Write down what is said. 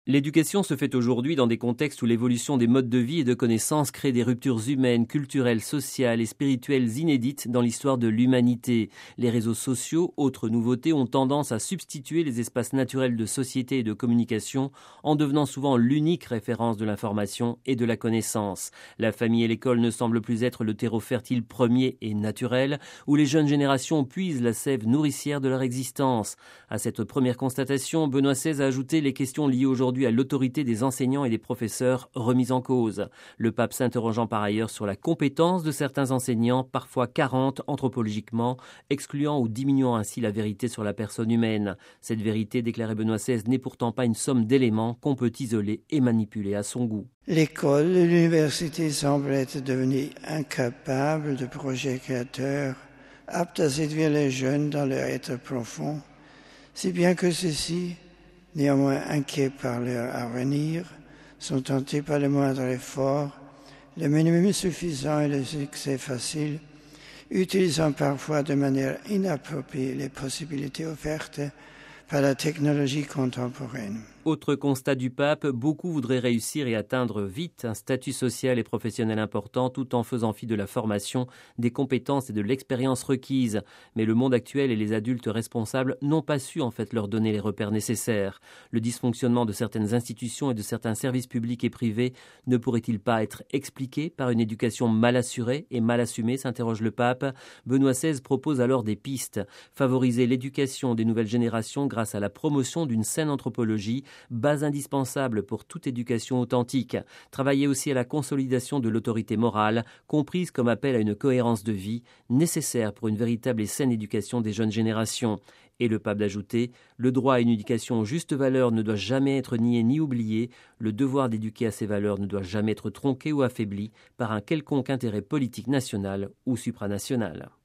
L'éducation se fait aujourd'hui dans des contextes où l'évolution des modes de vie et de connaissances crée des ruptures humaines, culturelles, sociales et spirituelles inédites dans l'histoire de l'humanité. Les réseaux sociaux, autre nouveauté, ont tendance à substituer les espaces naturels de société et de communication en devenant souvent l'unique référence de l'information et de la connaissance. La famille et l'école ne semblent plus être le terreau fertile premier et naturel où les jeunes générations puisent la sève nourricière de leur existence. À cette première constatation, Benoît XVI a ajouté les questions liées aujourd'hui à l'autorité des enseignants et des professeurs remise en cause. Le pape s'interrogeant par ailleurs sur la compétence de certains enseignants, parfois carentes anthropologiquement, excluant ou diminuant ainsi la vérité sur la personne humaine. Cette vérité, déclarait Benoît XVI, n'est pourtant pas une somme d'éléments qu'on peut isoler et manipuler à son goût. L'école et l'université semblent être devenues incapables de projets créateurs, aptes à séduire les jeunes dans leur être profond, si bien que ceux-ci, néanmoins inquiets par leur avenir, sont tentés par le moindre effort, le minimum suffisant et le succès facile, utilisant parfois de manière inappropriée les possibilités offertes par la technologie contemporaine. Autre constat du pape, beaucoup voudraient réussir et atteindre vite un statut social et professionnel important tout en faisant fi de la formation, des compétences et de l'expérience requises. Mais le monde actuel et les adultes responsables n'ont pas su en fait leur donner les repères nécessaires. Le dysfonctionnement de certaines institutions et de certains services publics et privés ne pourrait-il pas être expliqué par une éducation mal assurée et mal assumée, s'interroge le pape. Benoît XVI propose alors des pistes. Favoriser l'éducation des nouvelles générations grâce à la promotion d'une saine anthropologie, base indispensable pour toute éducation authentique. Travailler aussi à la consolidation de l'autorité morale, comprise comme appel à une cohérence de vie, nécessaire pour une véritable et saine éducation des jeunes générations. Et le pape d'ajouter, le droit à une éducation aux justes valeurs ne doit jamais être nié ni oublié, le devoir d'éduquer à ces valeurs ne doit jamais être tronqué ou affaibli par un quelconque intérêt politique national ou supranational.